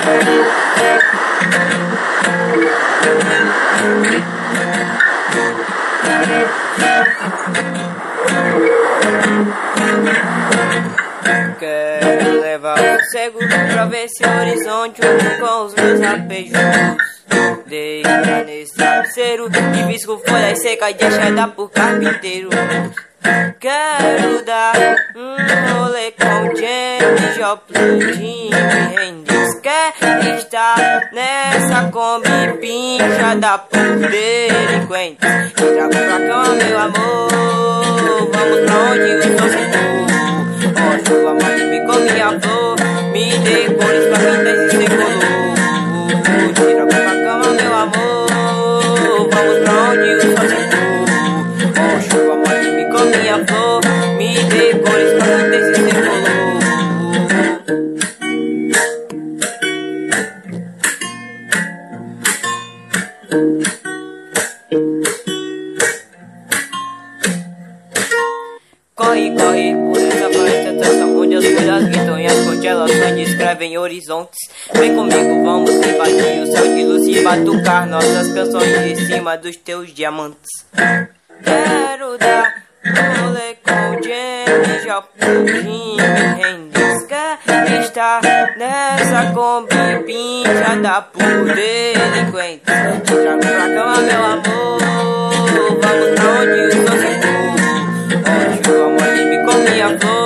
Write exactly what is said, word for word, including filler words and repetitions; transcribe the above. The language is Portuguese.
Quero levar o cego pra ver esse horizonte junto com os meus rapejos. Deita nesse travesseiro e visco folhas secas de achada por carpinteiro. Quero dar um rolê com James Joplin, Jimi Hendrix. Quer estar nessa Kombi pinchada por delinquentes. Me trago pra cama, meu amor, vamos pra onde o sol se pôr. Ó, chuva mole, me come minha flor, me dê cores pra quem tem color. Tira pra cama, meu amor, vamos pra onde o sol se pôr. Ó, chuva mole, me come minha flor, me dê cores pra quem tem color. Corre, corre por essa floresta onde as folhas gritam e as constelações descrevem horizontes. Vem comigo, vamos invadir o céu de luz e batucar nossas canções em cima dos teus diamantes. Quero dar um rolê com James Joplin, Jimi Hendrix. Quer estar nessa Kombi pinchada por delinquentes. Te trago pra cama, meu amor, vamos pra onde o sol se pôr. Chuva mole, me come minha flor,